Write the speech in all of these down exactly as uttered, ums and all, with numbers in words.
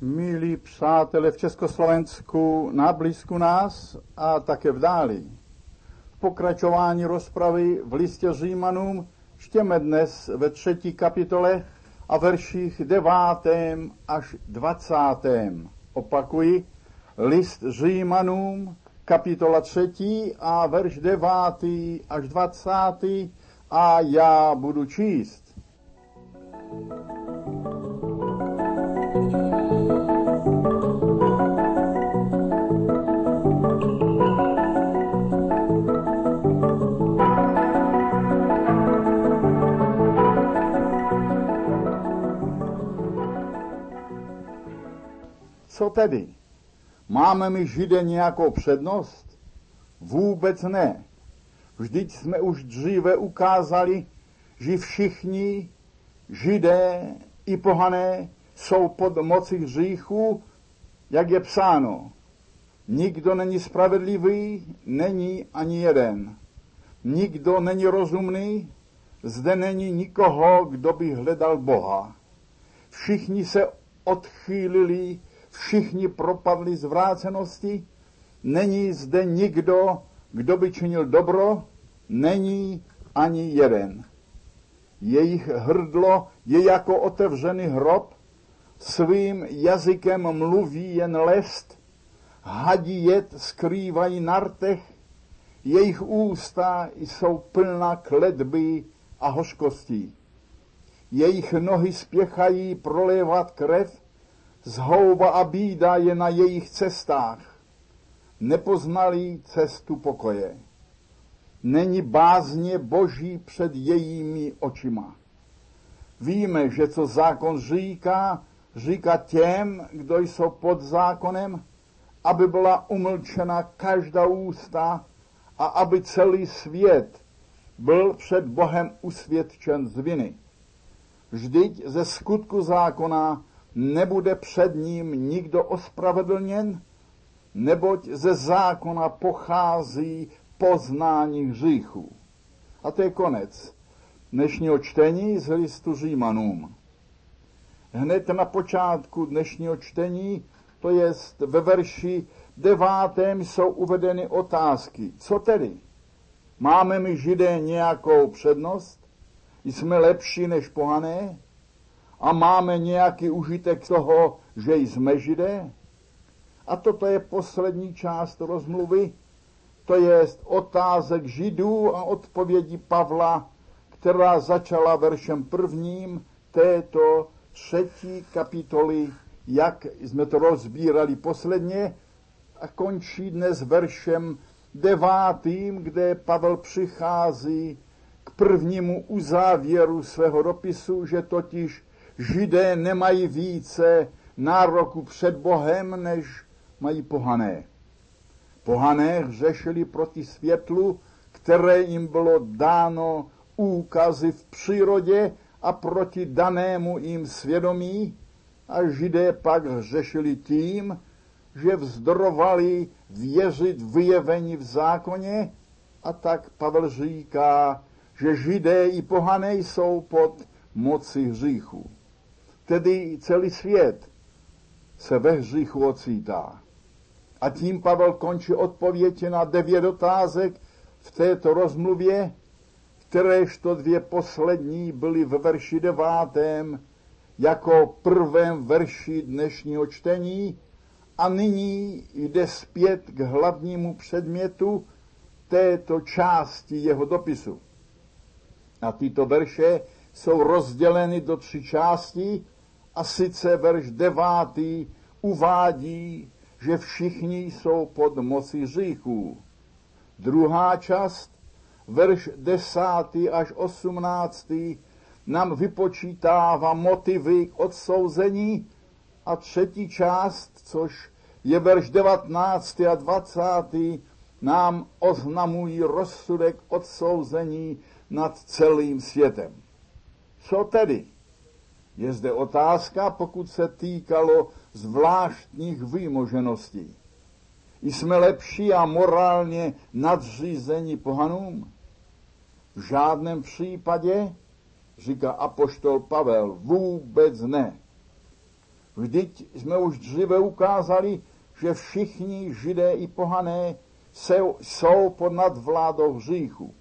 Milí přátelé v Československu, na blízku nás a také v dáli. V pokračování rozpravy v listě Římanům čteme dnes ve třetí kapitole a verších devátém až dvacátém. Opakuji, list Římanům, kapitola třetí a verš devátý až dvacátý a já budu číst. Co tedy? Máme my Židé nějakou přednost? Vůbec ne. Vždyť jsme už dříve ukázali, že všichni Židé i pohané jsou pod mocí hříchu, jak je psáno. Nikdo není spravedlivý, není ani jeden. Nikdo není rozumný, zde není nikoho, kdo by hledal Boha. Všichni se odchýlili, všichni propadli zvrácenosti, není zde nikdo, kdo by činil dobro, není ani jeden. Jejich hrdlo je jako otevřený hrob, svým jazykem mluví jen lest, hadí jed skrývají na rtech, jejich ústa jsou plná kletby a hořkostí. Jejich nohy spěchají prolévat krev, zhouba a bída je na jejich cestách. Nepoznali cestu pokoje. Není bázně Boží před jejími očima. Víme, že co zákon říká, říká těm, kdo jsou pod zákonem, aby byla umlčena každá ústa a aby celý svět byl před Bohem usvědčen z viny. Vždyť ze skutku zákona nebude před ním nikdo ospravedlněn, neboť ze zákona pochází poznání hříchů. A to je konec dnešního čtení z listu Římanům. Hned na počátku dnešního čtení, to jest ve verši devátém, jsou uvedeny otázky. Co tedy? Máme my Židé nějakou přednost? Jsme lepší než pohané? A máme nějaký užitek toho, že jsme Židé? A toto je poslední část rozmluvy, to je otázek Židů a odpovědi Pavla, která začala veršem prvním této třetí kapitoly, jak jsme to rozbírali posledně, a končí dnes veršem devátým, kde Pavel přichází k prvnímu uzávěru svého dopisu, že totiž Židé nemají více nároku před Bohem, než mají pohané. Pohané hřešili proti světlu, které jim bylo dáno úkazy v přírodě a proti danému jim svědomí, a Židé pak hřešili tím, že vzdorovali věřit vyjevení v zákoně, a tak Pavel říká, že Židé i pohané jsou pod moci hříchu. Tedy celý svět se ve hříchu ocítá. A tím Pavel končí odpověď na devět otázek v této rozmluvě, kteréžto dvě poslední byly ve verši devátém jako prvém verši dnešního čtení, a nyní jde zpět k hlavnímu předmětu této části jeho dopisu. A tyto verše jsou rozděleny do tři části, a sice verš devátý uvádí, že všichni jsou pod mocí hříchů. Druhá část, verš desátý až osmnáctý, nám vypočítává motivy k odsouzení, a třetí část, což je verš devatenáctý a dvacátý, nám oznamují rozsudek odsouzení nad celým světem. Co tedy? Je zde otázka, pokud se týkalo zvláštních výmožeností. Jsme lepší a morálně nadřízení pohanům? V žádném případě, říká apoštol Pavel, vůbec ne. Vždyť jsme už dříve ukázali, že všichni Židé i pohané jsou pod nadvládou hříchu.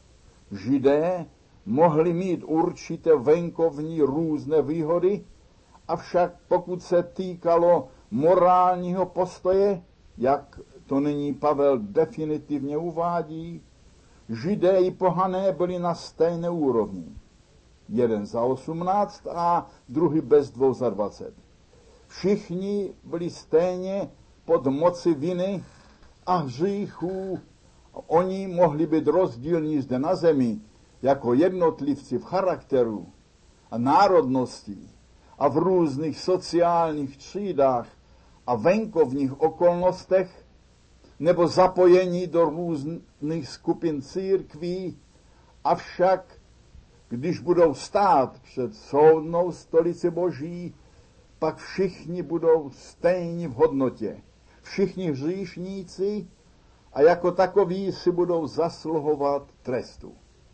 Židé mohli mít určité venkovní různé výhody, avšak pokud se týkalo morálního postoje, jak to nyní Pavel definitivně uvádí, Židé i pohané byli na stejné úrovni. Jeden za osmnáct a druhý bez dvou za dvacet. Všichni byli stejně pod moci viny a hříchů. Oni mohli být rozdílní zde na zemi, jako jednotlivci v charakteru a národnosti a v různých sociálních třídách a venkovních okolnostech, nebo zapojení do různých skupin církví, avšak když budou stát před soudnou stolici Boží, pak všichni budou stejní v hodnotě. Všichni hříšníci a jako takoví si budou zasluhovat trestu.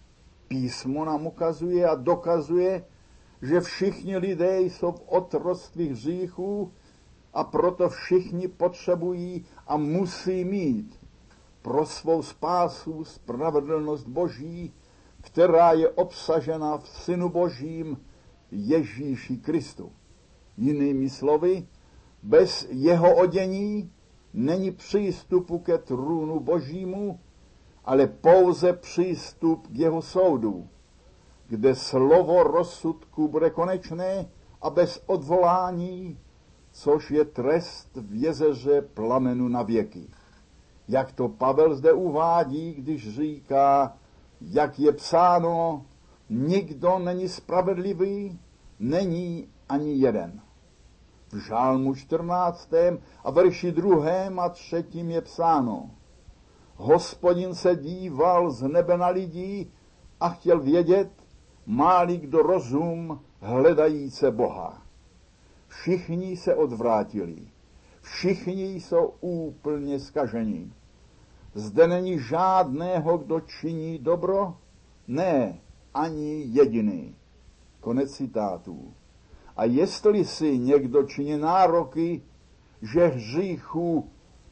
Písmo nám ukazuje a dokazuje, že všichni lidé jsou v otroctví hříchů a proto všichni potřebují a musí mít pro svou spásu spravedlnost Boží, která je obsažena v Synu Božím Ježíši Kristu. Jinými slovy, bez jeho odění není přístupu ke trůnu Božímu, ale pouze přístup k jeho soudu, kde slovo rozsudku bude konečné a bez odvolání, což je trest v jezeře plamenu na věky. Jak to Pavel zde uvádí, když říká, jak je psáno, nikdo není spravedlivý, není ani jeden. V žálmu čtrnáctém a verši druhém a třetím je psáno, Hospodin se díval z nebe na lidí a chtěl vědět, má-li kdo rozum hledajíce Boha. Všichni se odvrátili, všichni jsou úplně zkaženi. Zde není žádného, kdo činí dobro, ne, ani jediný. Konec citátů. A jestli si někdo činí nároky, že hříchu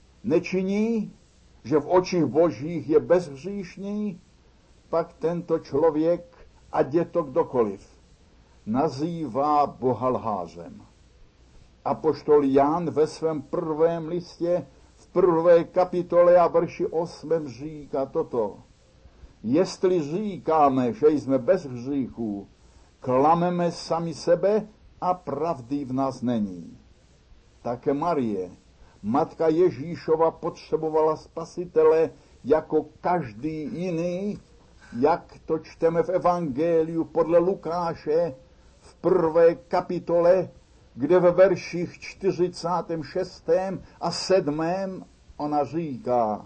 nečiní, že v očích Božích je bezhříšný, pak tento člověk, ať je to kdokoliv, nazývá Boha lhářem. Apoštol Jan ve svém prvém listě v prvé kapitole a verši osmém říká toto. Jestli říkáme, že jsme bez hříchů, klameme sami sebe a pravdy v nás není. Také Marie, matka Ježíšova, potřebovala spasitele jako každý jiný, jak to čteme v evangeliu podle Lukáše v prvé kapitole, kde ve verších čtyřicátém šestém a sedmém ona říká,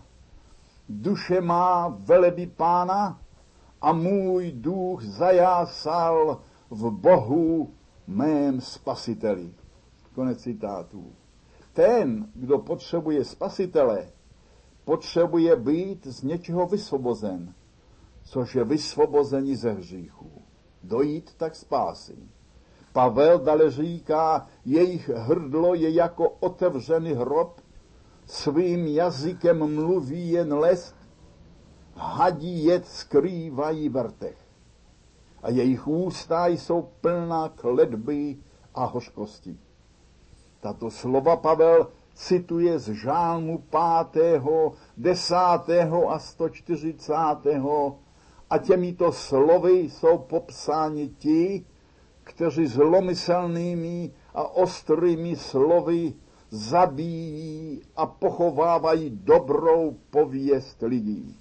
duše má velebí Pána a můj duch zajásal v Bohu mém spasiteli. Konec citátů. Ten, kdo potřebuje spasitele, potřebuje být z něčeho vysvobozen, což je vysvobození ze hříchu. Dojít tak spásy. Pavel dále říká, jejich hrdlo je jako otevřený hrob, svým jazykem mluví jen lest, hadí jed skrývají v rtech. A jejich ústa jsou plná kletby a hořkosti. Tato slova Pavel cituje z žálmu pátého, desátého a sto čtyřicátého a těmito slovy jsou popsáni ti, kteří zlomyslnými a ostrými slovy zabíjí a pochovávají dobrou pověst lidí.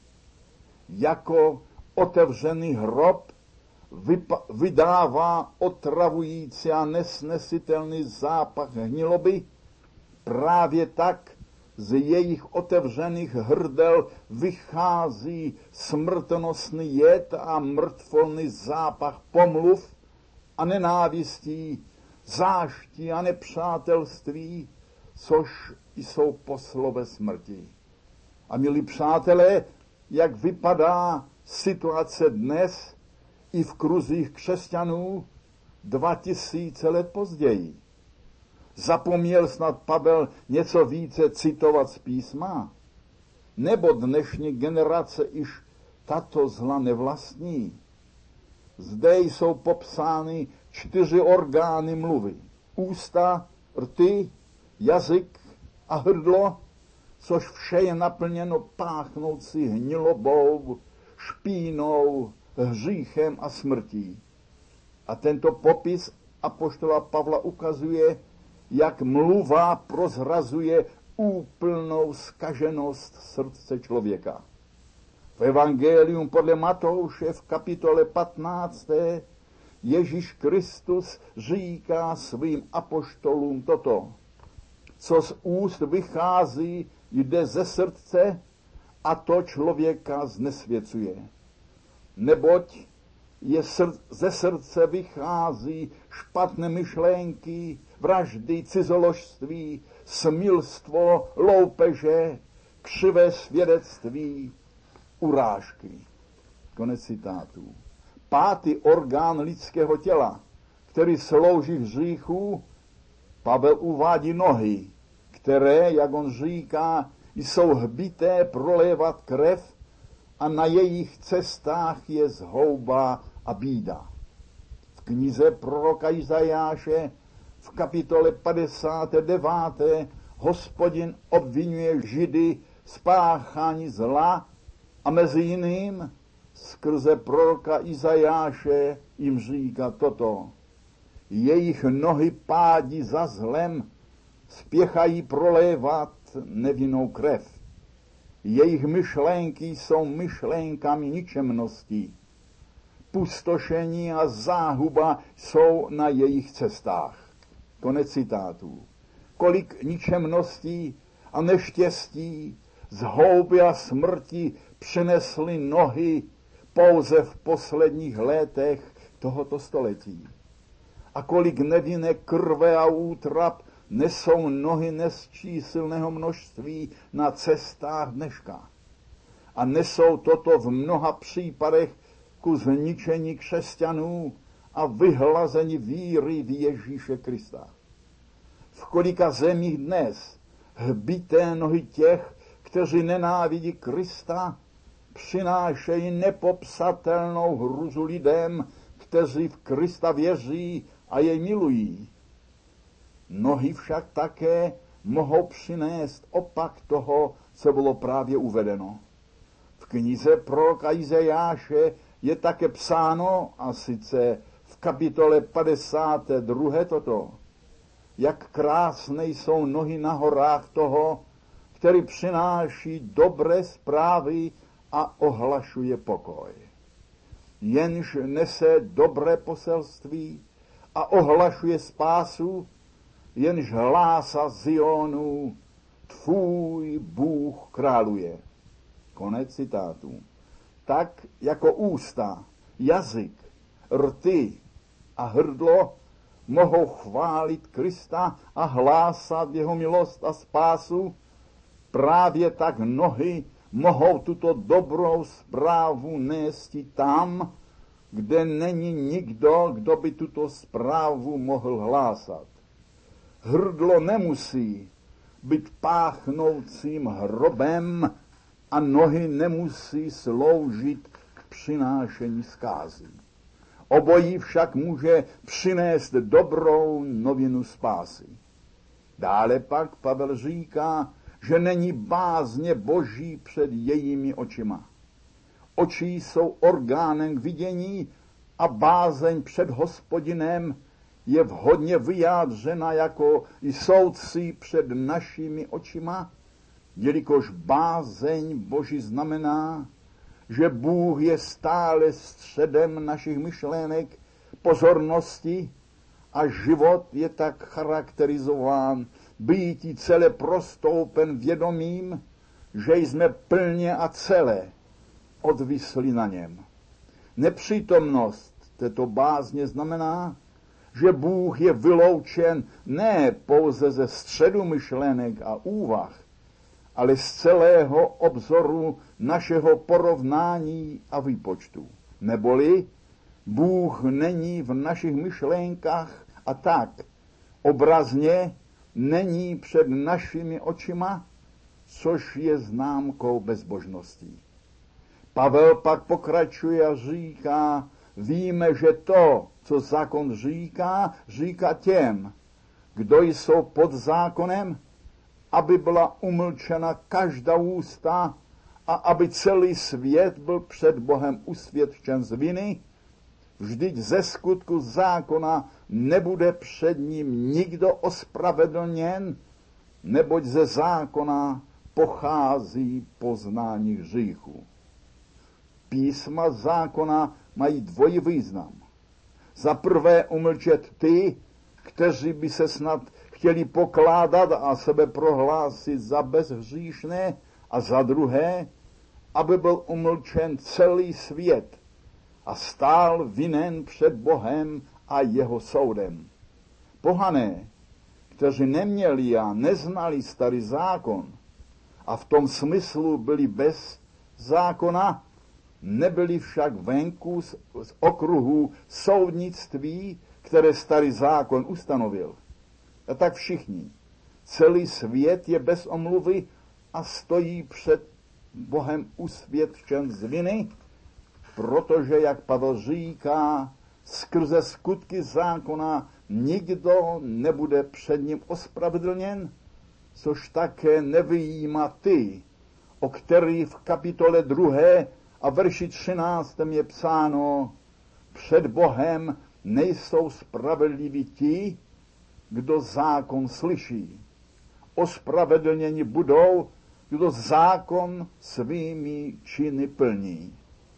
Jako otevřený hrob vypa- vydává otravující a nesnesitelný zápach hniloby, právě tak z jejich otevřených hrdel vychází smrtonosný jed a mrtvolný zápach pomluv a nenávistí, záští a nepřátelství, což jsou poslové smrti. A milí přátelé, jak vypadá situace dnes i v kruzích křesťanů dva tisíce let později. Zapomněl snad Pavel něco více citovat z písma? Nebo dnešní generace již tato zla nevlastní? Zde jsou popsány čtyři orgány mluvy. Ústa, rty, jazyk a hrdlo, což vše je naplněno páchnoucí hnilobou, špínou, hříchem a smrtí. A tento popis apoštola Pavla ukazuje, jak mluva prozrazuje úplnou zkaženost srdce člověka. V Evangelium podle Matouše v kapitole patnácté Ježíš Kristus říká svým apoštolům toto: co z úst vychází, jde ze srdce a to člověka znesvěcuje. Neboť je srd, ze srdce vychází špatné myšlenky, vraždy, cizoložství, smilstvo, loupeže, křivé svědectví, urážky. Konec citátů. Pátý orgán lidského těla, který slouží hříchu, Pavel uvádí nohy, které, jak on říká, jsou hbité prolévat krev a na jejich cestách je zhouba a bída. V knize proroka Izajáše v kapitole padesáté deváté Hospodin obvinuje Židy z páchání zla a mezi jiným skrze proroka Izajáše jim říká toto: jejich nohy pádí za zlem, spěchají prolévat nevinnou krev. Jejich myšlenky jsou myšlenkami ničemnosti. Pustošení a záhuba jsou na jejich cestách. Konec citátů. Kolik ničemností a neštěstí, zhouby a smrti přinesly nohy pouze v posledních letech tohoto století. A kolik nevinné krve a útrap nesou nohy nesčíslného množství na cestách dneška. A nesou toto v mnoha případech ku zničení křesťanů a vyhlazení víry v Ježíše Krista. V kolika zemích dnes hbité nohy těch, kteří nenávidí Krista, přinášejí nepopsatelnou hruzu lidem, kteří v Krista věří a jej milují. Nohy však také mohou přinést opak toho, co bylo právě uvedeno. V knize proroka Izajáše je také psáno, a sice v kapitole padesáté druhé toto: jak krásné jsou nohy na horách toho, který přináší dobré zprávy a ohlašuje pokoj. Jenž nese dobré poselství a ohlašuje spásu, jenž hlásá Zionu, tvůj Bůh králuje. Konec citátu. Tak jako ústa, jazyk, rty a hrdlo mohou chválit Krista a hlásat jeho milost a spásu, právě tak nohy mohou tuto dobrou zprávu nést tam, kde není nikdo, kdo by tuto zprávu mohl hlásat. Hrdlo nemusí být páchnoucím hrobem a nohy nemusí sloužit k přinášení zkázy. Obojí však může přinést dobrou novinu spásy. Dále pak Pavel říká, že není bázně Boží před jejími očima. Oči jsou orgánem k vidění a bázeň před Hospodinem je vhodně vyjádřena jako i soudci před našimi očima, jelikož bázeň Boží znamená, že Bůh je stále středem našich myšlenek, pozornosti a život je tak charakterizován býtí celé prostoupen vědomím, že jsme plně a celé odvisli na něm. Nepřítomnost této bázně znamená, že Bůh je vyloučen ne pouze ze středu myšlenek a úvah, ale z celého obzoru našeho porovnání a výpočtu. Neboli Bůh není v našich myšlenkách a tak obrazně není před našimi očima, což je známkou bezbožností. Pavel pak pokračuje a říká, víme, že to, co zákon říká, říká těm, kdo jsou pod zákonem, aby byla umlčena každá ústa a aby celý svět byl před Bohem usvědčen z viny. Vždyť ze skutku zákona nebude před ním nikdo ospravedlněn, neboť ze zákona pochází poznání hříchu. Písma zákona mají dvojí význam. Za prvé umlčet ty, kteří by se snad chtěli pokládat a sebe prohlásit za bezhříšné, a za druhé, aby byl umlčen celý svět a stál vinen před Bohem a jeho soudem. Pohané, kteří neměli a neznali starý zákon a v tom smyslu byli bez zákona, nebyli však venku z, z okruhu soudnictví, které starý zákon ustanovil. A tak všichni. Celý svět je bez omluvy a stojí před Bohem usvědčen z viny, protože, jak Pavel říká, skrze skutky zákona nikdo nebude před ním ospravedlněn, což také nevyjímá ty, o kterých v kapitole druhé a verši třináctém je psáno, před Bohem nejsou spravedliví ti, kdo zákon slyší. Ospravedlněni budou, kdo zákon svými činy plní.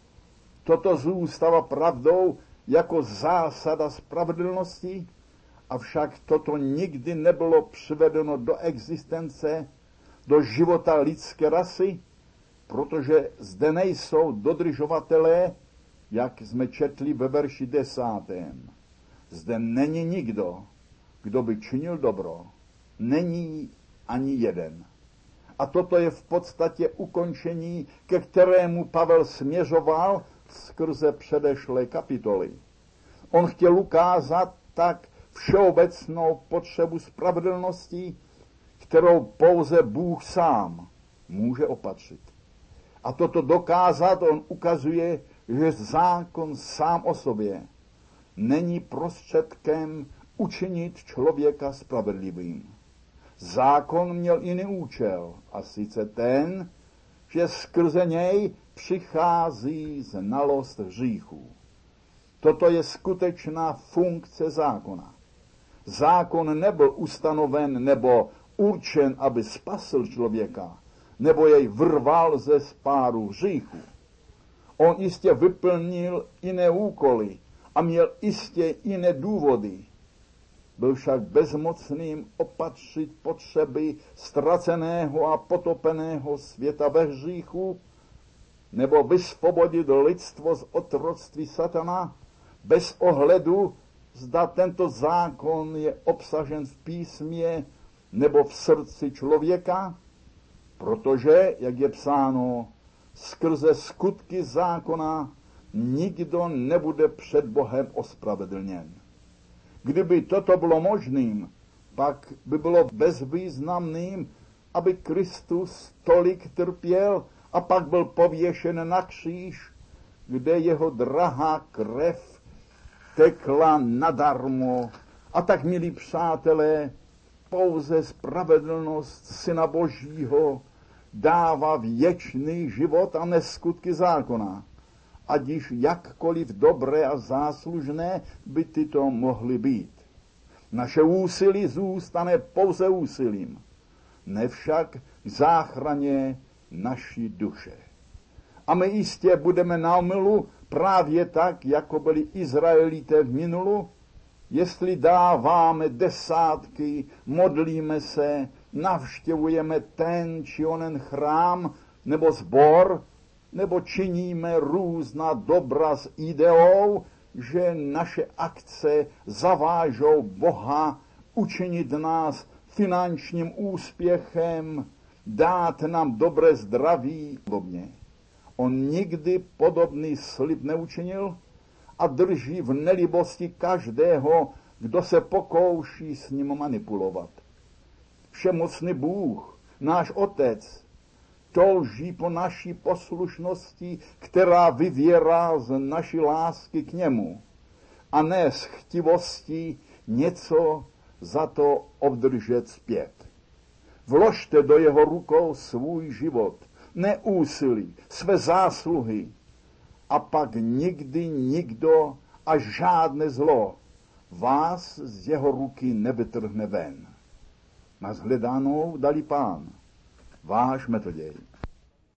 Toto zůstává pravdou jako zásada spravedlnosti, avšak toto nikdy nebylo přivedeno do existence, do života lidské rasy, protože zde nejsou dodržovatelé, jak jsme četli ve verši desátém. Zde není nikdo, kdo by činil dobro. Není ani jeden. A toto je v podstatě ukončení, ke kterému Pavel směřoval skrze předešlé kapitoly. On chtěl ukázat tak všeobecnou potřebu spravedlnosti, kterou pouze Bůh sám může opatřit. A toto dokázat on ukazuje, že zákon sám o sobě není prostředkem učinit člověka spravedlivým. Zákon měl jiný účel, a sice ten, že skrze něj přichází znalost hříchů. Toto je skutečná funkce zákona. Zákon nebyl ustanoven nebo určen, aby spasil člověka, nebo jej vrval ze spáru hříchu. On jistě vyplnil jiné úkoly a měl jistě jiné důvody. Byl však bezmocným opatřit potřeby ztraceného a potopeného světa ve hříchu, nebo vysvobodit lidstvo z otroctví satana, bez ohledu, zda tento zákon je obsažen v písmě nebo v srdci člověka, protože, jak je psáno, skrze skutky zákona nikdo nebude před Bohem ospravedlněn. Kdyby toto bylo možným, pak by bylo bezvýznamným, aby Kristus tolik trpěl a pak byl pověšen na kříž, kde jeho drahá krev tekla nadarmo. A tak, milí přátelé, pouze spravedlnost Syna Božího dává věčný život a neskutky zákona, ať již jakkoliv dobré a záslužné by tyto mohly být. Naše úsilí zůstane pouze úsilím, nevšak záchraně naší duše. A my jistě budeme na omylu právě tak, jako byli Izraelité v minulu, jestli dáváme desátky, modlíme se, navštěvujeme ten či onen chrám nebo sbor, nebo činíme různá dobra s ideou, že naše akce zavážou Boha učinit nás finančním úspěchem, dát nám dobré zdraví. On nikdy podobný slib neučinil a drží v nelibosti každého, kdo se pokouší s ním manipulovat. všemocný Bůh, náš Otec, touží po naší poslušnosti, která vyvěrá z naší lásky k němu, a ne z chtivosti něco za to obdržet zpět. Vložte do jeho rukou svůj život, ne úsilí, své zásluhy, a pak nikdy nikdo a žádné zlo vás z jeho ruky nevytrhne ven. Na shledanou dali Pán, váš Metoděj.